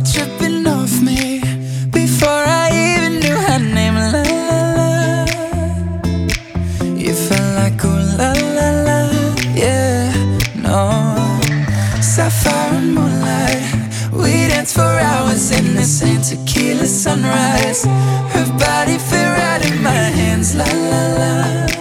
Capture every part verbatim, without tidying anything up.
tripping off me before I even knew her name. La la la. You felt like ooh la la la, yeah, no. Sapphire and moonlight, we danced for hours in the same tequila sunrise. Her body fit right in my hands, la la la.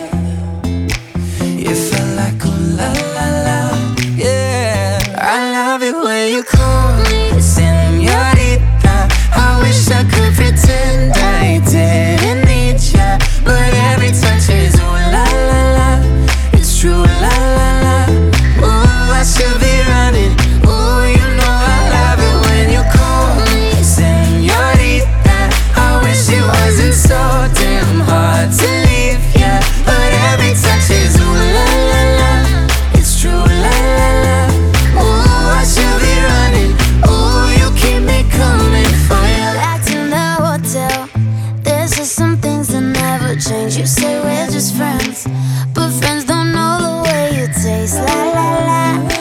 You felt like ooh la la la, yeah. I love it when you call me señorita. I wish I could pretend I didn't need ya, but every touch is ooh la la la. It's true, la la la. Ooh, I should be running. Ooh, you know I love it when you call me señorita. I wish it wasn't so damn hard to leave ya, but every touch is ooh la la la. It's true, la la la. Ooh, I should be running. Ooh, you keep me coming for ya. Back in the hotel, there's just some things that never change. You say we're just friends, but friends don't know the way you taste. La la la.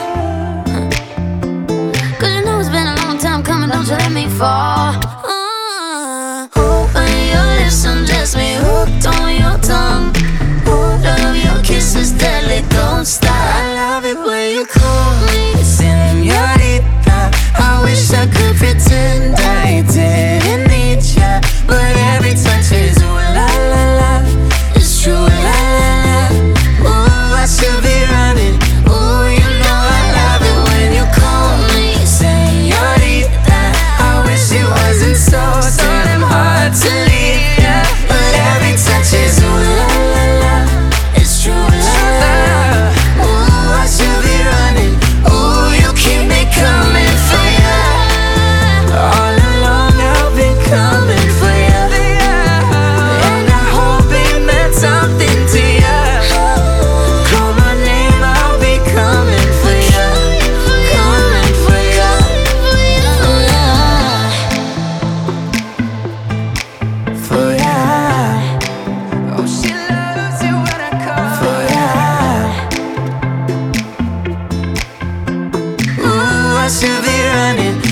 Cause you know it's been a long time coming, don't you let me fall. Uh, Open your lips, undress me, hooked on your tongue. Oh, love your kisses, deadly, don't stop. I love it when you call me señorita. I wish I could pretend I didn't need ya, but every touch is ooh la la la. It's true, la la la. Ooh, I should be running. Ooh, you know I love it when you call me señorita. I wish it wasn't so damn hard to leave ya, but every touch is ooh la la la. It's true, la la la. Ooh, I should be running. Ooh, you keep me coming for ya. All along I've been coming for ya, and I hope it meant something to ya. Call my name, I'll be coming for ya, coming for ya. For ya. Oh, she loves it when I call for ya. Ooh, I should be running.